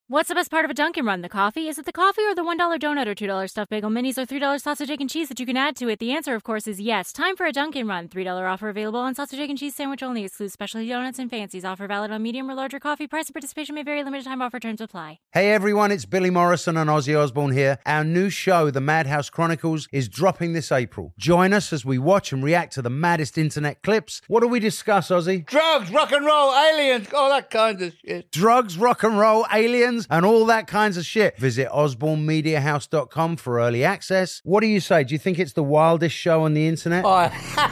What's the best part of a Dunkin' Run? The coffee? Is it the coffee or the $1 donut or $2 stuffed bagel minis or $3 sausage, egg, and cheese that you can add to it? The answer, of course, is yes. Time for a Dunkin' Run. $3 offer available on sausage, egg, and cheese sandwich only. Excludes specialty donuts and fancies. Offer valid on medium or larger coffee. Price and participation may vary. Limited time offer. Terms apply. Hey everyone, it's Billy Morrison and Ozzy Osbourne here. Our new show, The Madhouse Chronicles, is dropping this April. Join us as we watch and react to the maddest internet clips. What do we discuss, Ozzy? Drugs, rock and roll, aliens, all that kind of shit. Drugs, rock and roll, aliens, and all that kinds of shit. Visit osbornemediahouse.com for early access. What do you say? Do you think it's the wildest show on the internet? Oh.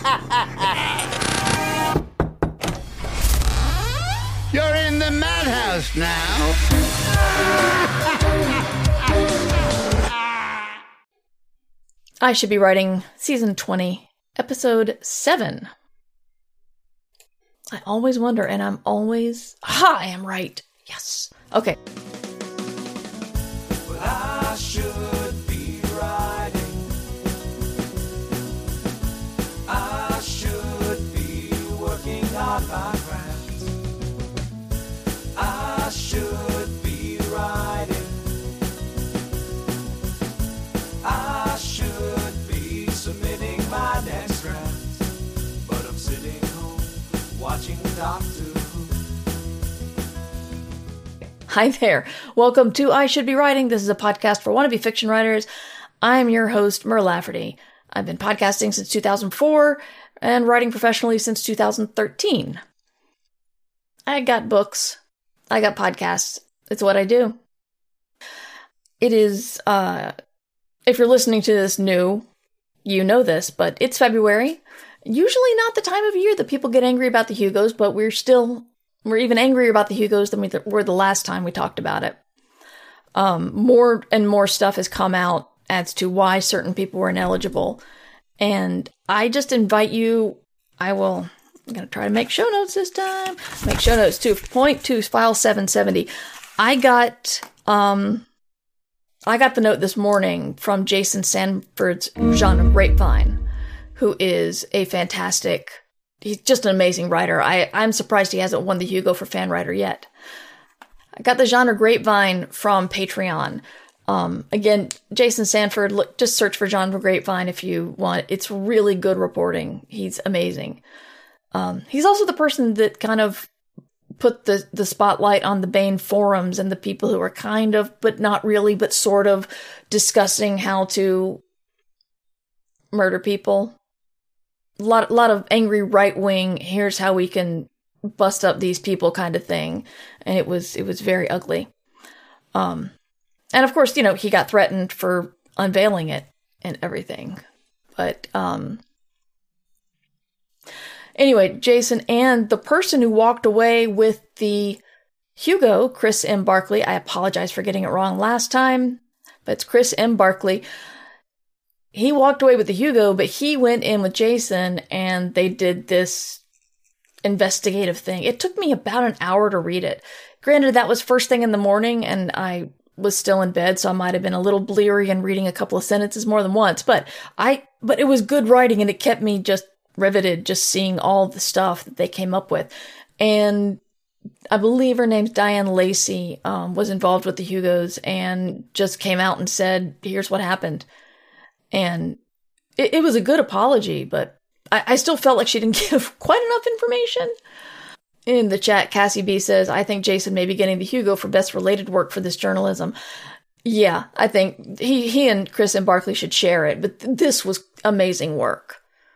You're in the madhouse now. I Should Be Writing, Season 20, Episode 7. I always wonder, and I'm always... I am right. Yes. Okay. Well, I should be writing. I should be working on my craft. I should be writing. I should be submitting my next draft. But I'm sitting home watching Doctor Who. Hi there. Welcome to I Should Be Writing. This is a podcast for wannabe fiction writers. I'm your host, Mer Lafferty. I've been podcasting since 2004 and writing professionally since 2013. I got books. I got podcasts. It's what I do. It is, if you're listening to this new, you know this, but it's February. Usually not the time of year that people get angry about the Hugos, but we're even angrier about the Hugos than we were the last time we talked about it. More and more stuff has come out as to why certain people were ineligible. And I just invite you, I'm going to try to make show notes this time. Make show notes too. Point to file 770. I got the note this morning from Jason Sanford's Genre Grapevine, who is a fantastic... He's just an amazing writer. I'm surprised he hasn't won the Hugo for fan writer yet. I got the Genre Grapevine from Patreon. Again, Jason Sanford, just search for Genre Grapevine if you want. It's really good reporting. He's amazing. He's also the person that kind of put the spotlight on the Bane forums and the people who are kind of, but not really, but sort of discussing how to murder people. A lot of angry right-wing, here's how we can bust up these people kind of thing. And it was very ugly. And of course, he got threatened for unveiling it and everything. But, anyway, Jason and the person who walked away with the Hugo, Chris M. Barkley, I apologize for getting it wrong last time, but it's Chris M. Barkley. He walked away with the Hugo, but he went in with Jason and they did this investigative thing. It took me about an hour to read it. Granted, that was first thing in the morning and I was still in bed, so I might have been a little bleary and reading a couple of sentences more than once, but it was good writing and it kept me just riveted, just seeing all the stuff that they came up with. And I believe her name's Diane Lacey, was involved with the Hugos and just came out and said, here's what happened. And it was a good apology, but I still felt like she didn't give quite enough information. In the chat, Cassie B says, I think Jason may be getting the Hugo for best related work for this journalism. Yeah, I think he and Chris and Barkley should share it, but this was amazing work.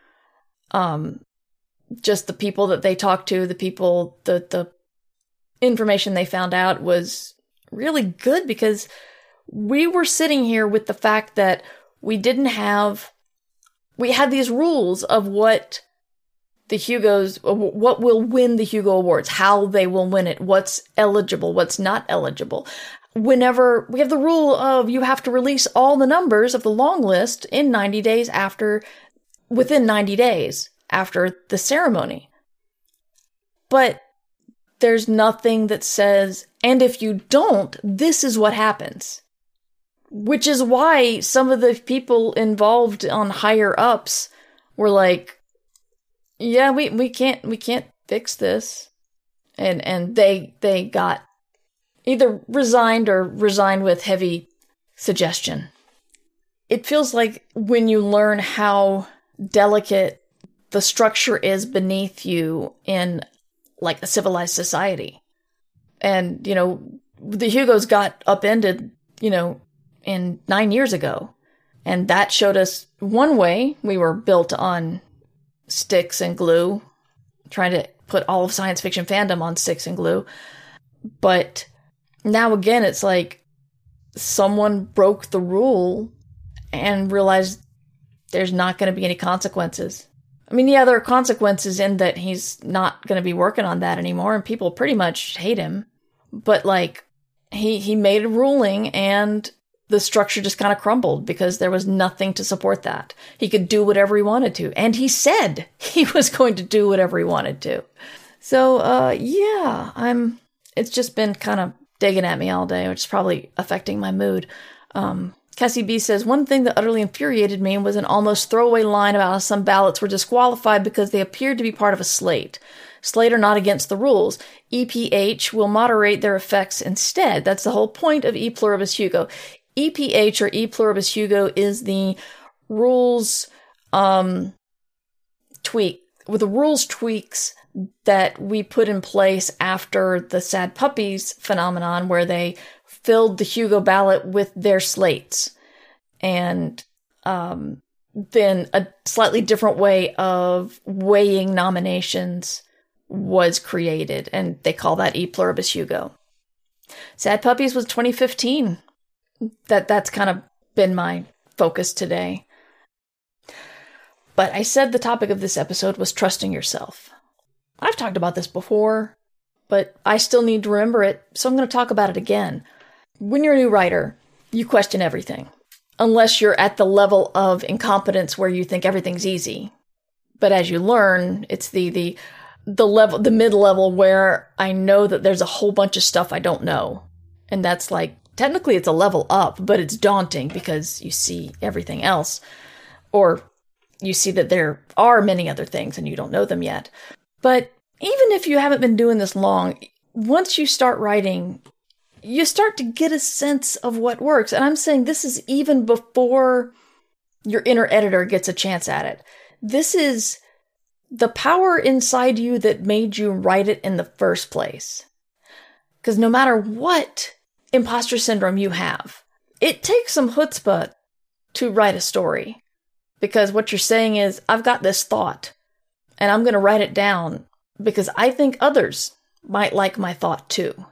Just the people that they talked to, the information they found out was really good because we were sitting here with the fact that we had these rules of what the Hugos, what will win the Hugo Awards, how they will win it, what's eligible, what's not eligible. Whenever we have the rule of you have to release all the numbers of the long list within 90 days after the ceremony. But there's nothing that says, and if you don't, this is what happens. Which is why some of the people involved on higher ups were like, yeah, we can't fix this. And they got either resigned or resigned with heavy suggestion. It feels like when you learn how delicate the structure is beneath you in like a civilized society. And, you know, the Hugos got upended, you know, in 9 years ago. And that showed us one way we were built on sticks and glue, trying to put all of science fiction fandom on sticks and glue. But now again, it's like someone broke the rule and realized there's not going to be any consequences. I mean, yeah, there are consequences in that he's not going to be working on that anymore, and people pretty much hate him. But, like, he made a ruling, and the structure just kind of crumbled because there was nothing to support that. He could do whatever he wanted to, and he said he was going to do whatever he wanted to. So, yeah, it's just been kind of digging at me all day, which is probably affecting my mood. Cassie B says, one thing that utterly infuriated me was an almost throwaway line about how some ballots were disqualified because they appeared to be part of a slate. Slate are not against the rules. EPH will moderate their effects instead. That's the whole point of E Pluribus Hugo. EPH, or E Pluribus Hugo, is the rules tweaks that we put in place after the Sad Puppies phenomenon, where they filled the Hugo ballot with their slates. And then a slightly different way of weighing nominations was created, and they call that E Pluribus Hugo. Sad Puppies was 2015. That's kind of been my focus today. But I said the topic of this episode was trusting yourself. I've talked about this before, but I still need to remember it, so I'm going to talk about it again. When you're a new writer, you question everything, unless you're at the level of incompetence where you think everything's easy. But as you learn, it's the mid-level where I know that there's a whole bunch of stuff I don't know. And that's like, technically it's a level up, but it's daunting because you see everything else. Or you see that there are many other things and you don't know them yet. But even if you haven't been doing this long, once you start writing, you start to get a sense of what works. And I'm saying this is even before your inner editor gets a chance at it. This is the power inside you that made you write it in the first place. Because no matter what imposter syndrome you have, it takes some chutzpah to write a story. Because what you're saying is, I've got this thought, and I'm going to write it down because I think others might like my thought too.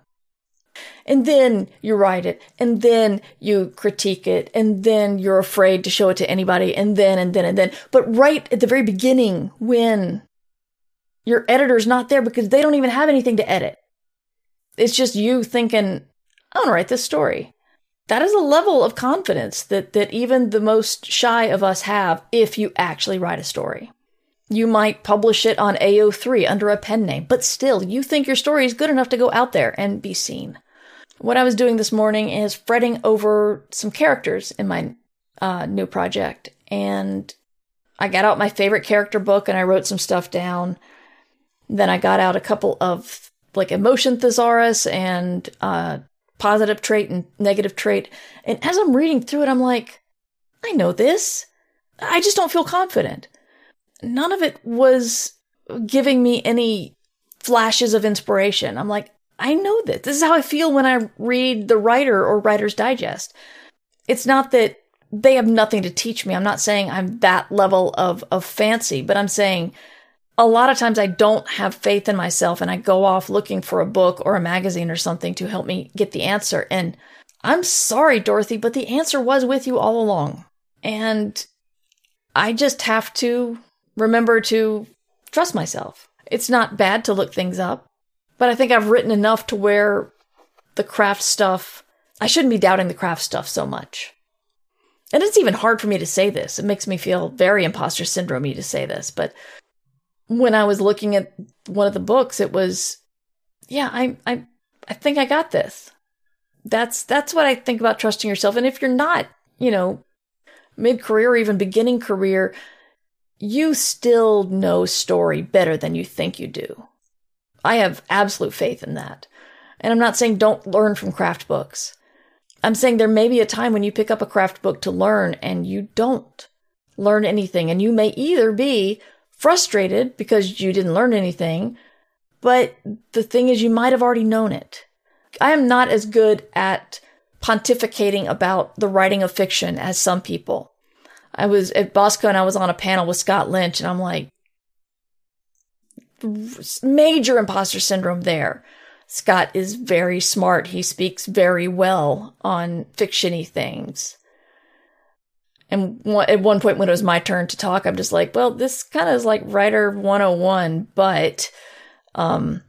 And then you write it, and then you critique it, and then you're afraid to show it to anybody, and then. But right at the very beginning, when your editor's not there because they don't even have anything to edit, it's just you thinking, I want to write this story. That is a level of confidence that even the most shy of us have if you actually write a story. You might publish it on AO3 under a pen name, but still, you think your story is good enough to go out there and be seen. What I was doing this morning is fretting over some characters in my new project, and I got out my favorite character book and I wrote some stuff down. Then I got out a couple of like emotion thesaurus and positive trait and negative trait. And as I'm reading through it, I'm like, I know this. I just don't feel confident. None of it was giving me any flashes of inspiration. I'm like, I know this. This is how I feel when I read The Writer or Writer's Digest. It's not that they have nothing to teach me. I'm not saying I'm that level of fancy, but I'm saying a lot of times I don't have faith in myself and I go off looking for a book or a magazine or something to help me get the answer. And I'm sorry, Dorothy, but the answer was with you all along. And I just have to remember to trust myself. It's not bad to look things up, but I think I've written enough to where the craft stuff, I shouldn't be doubting the craft stuff so much. And it's even hard for me to say this. It makes me feel very imposter syndrome-y to say this, but when I was looking at one of the books, it was, yeah, I think I got this. That's what I think about trusting yourself. And if you're not, mid-career or even beginning career, you still know story better than you think you do. I have absolute faith in that. And I'm not saying don't learn from craft books. I'm saying there may be a time when you pick up a craft book to learn and you don't learn anything. And you may either be frustrated because you didn't learn anything, but the thing is you might have already known it. I am not as good at pontificating about the writing of fiction as some people. I was at Bosco and I was on a panel with Scott Lynch and I'm like, major imposter syndrome there. Scott is very smart. He speaks very well on fiction-y things. And at one point when it was my turn to talk, I'm just like, well, this kind of is like writer 101, but, so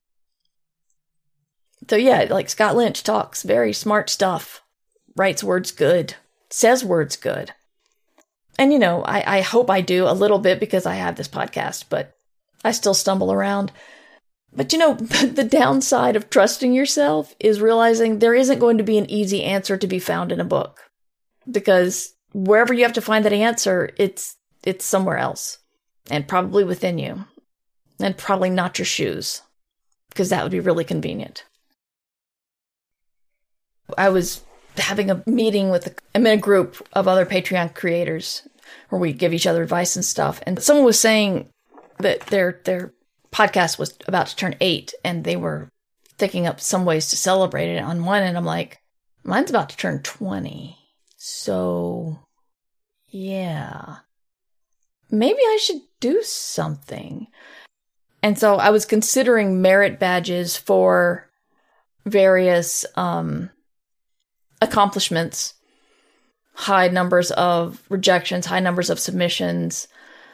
yeah, like Scott Lynch talks very smart stuff, writes words good, says words good. And, you know, I hope I do a little bit because I have this podcast, but I still stumble around. But, you know, the downside of trusting yourself is realizing there isn't going to be an easy answer to be found in a book. Because wherever you have to find that answer, it's somewhere else. And probably within you. And probably not your shoes. Because that would be really convenient. I was having a meeting I'm in a group of other Patreon creators where we give each other advice and stuff. And someone was saying that their podcast was about to turn 8 and they were thinking up some ways to celebrate it on one. And I'm like, mine's about to turn 20. So yeah, maybe I should do something. And so I was considering merit badges for various accomplishments, high numbers of rejections, high numbers of submissions.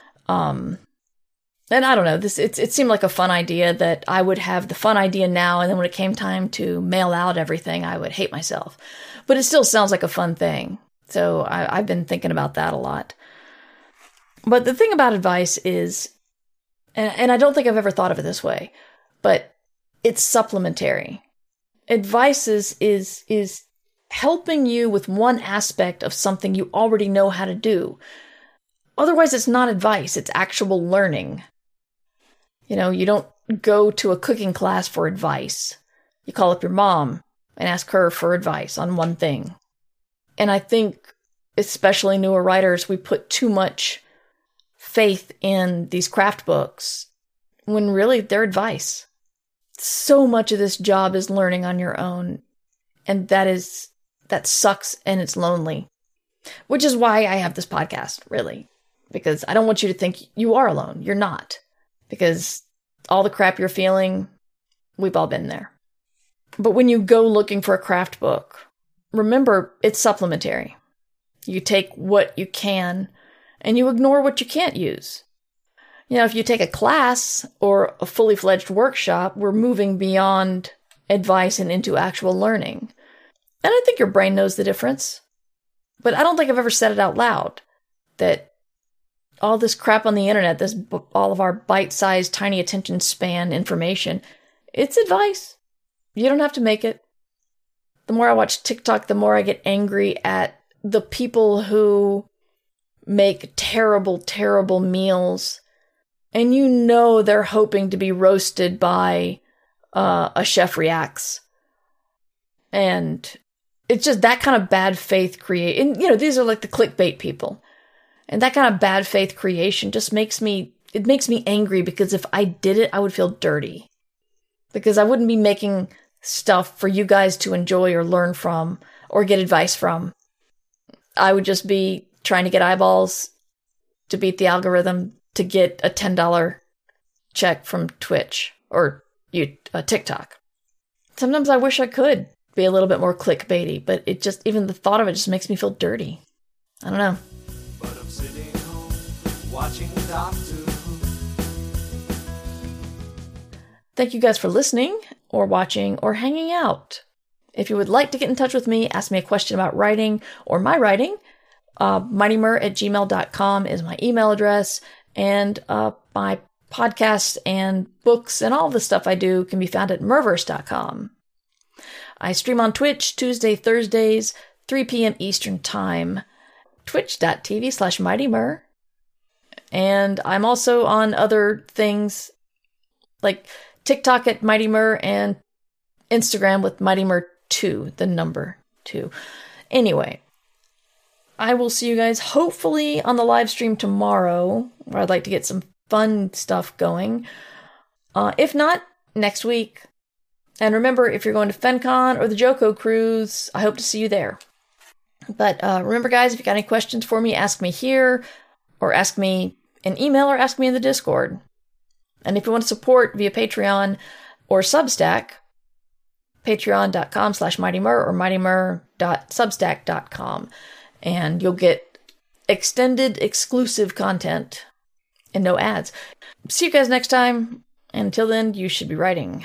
And I don't know, it seemed like a fun idea that I would have the fun idea now, and then when it came time to mail out everything, I would hate myself. But it still sounds like a fun thing. So I've been thinking about that a lot. But the thing about advice is, and I don't think I've ever thought of it this way, but it's supplementary. Advice is helping you with one aspect of something you already know how to do. Otherwise, it's not advice, it's actual learning. You know, you don't go to a cooking class for advice. You call up your mom and ask her for advice on one thing. And I think, especially newer writers, we put too much faith in these craft books when really they're advice. So much of this job is learning on your own. And that sucks and it's lonely. Which is why I have this podcast, really. Because I don't want you to think you are alone. You're not. Because all the crap you're feeling, we've all been there. But when you go looking for a craft book, remember it's supplementary. You take what you can and you ignore what you can't use. You know, if you take a class or a fully fledged workshop, we're moving beyond advice and into actual learning. And I think your brain knows the difference. But I don't think I've ever said it out loud that all this crap on the internet, all of our bite-sized, tiny attention span information, it's advice. You don't have to make it. The more I watch TikTok, the more I get angry at the people who make terrible, terrible meals. And you know they're hoping to be roasted by a Chef Reacts. And it's just that kind of bad faith and you know, these are like the clickbait people. And that kind of bad faith creation just makes me angry because if I did it, I would feel dirty. Because I wouldn't be making stuff for you guys to enjoy or learn from or get advice from. I would just be trying to get eyeballs to beat the algorithm to get a $10 check from Twitch or TikTok. Sometimes I wish I could be a little bit more clickbaity, but even the thought of it just makes me feel dirty. I don't know. But I'm sitting home watching Doctor Who. Thank you guys for listening or watching or hanging out. If you would like to get in touch with me, ask me a question about writing or my writing, mightymur@gmail.com is my email address, and my podcasts and books and all the stuff I do can be found at murverse.com. I stream on Twitch Tuesday, Thursdays, 3 p.m. Eastern Time, twitch.tv/mightymur. And I'm also on other things like TikTok at Mighty Mur and Instagram with MightyMer2, the number 2. Anyway, I will see you guys hopefully on the live stream tomorrow, where I'd like to get some fun stuff going. If not, next week. And remember, if you're going to FenCon or the Joko cruise, I hope to see you there. But remember, guys, if you got any questions for me, ask me here, or ask me in email, or ask me in the Discord. And if you want to support via Patreon or Substack, patreon.com/MightyMer or mightymer.substack.com. And you'll get extended exclusive content and no ads. See you guys next time. And until then, you should be writing.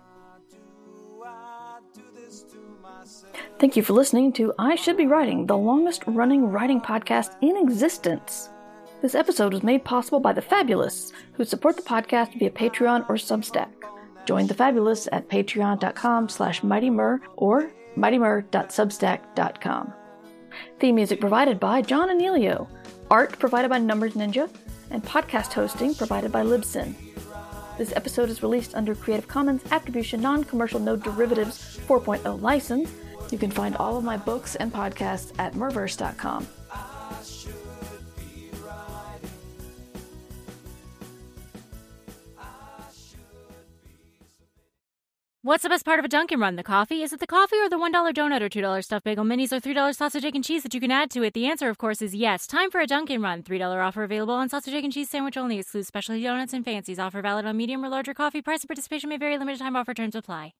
Thank you for listening to I Should Be Writing, the longest running writing podcast in existence. This episode was made possible by the Fabulous, who support the podcast via Patreon or Substack. Join the Fabulous at patreon.com/MightyMer or mightymer.substack.com. Theme music provided by John Anelio, art provided by Numbers Ninja, and podcast hosting provided by Libsyn. This episode is released under Creative Commons Attribution Non-Commercial No Derivatives 4.0 license. You can find all of my books and podcasts at merverse.com. What's the best part of a Dunkin' Run? The coffee? Is it the coffee or the $1 donut or $2 stuffed bagel minis or $3 sausage, egg, and cheese that you can add to it? The answer, of course, is yes. Time for a Dunkin' Run. $3 offer available on sausage, egg, and cheese sandwich only. Excludes specialty donuts and fancies. Offer valid on medium or larger coffee. Price and participation may vary. Limited time offer. Terms apply.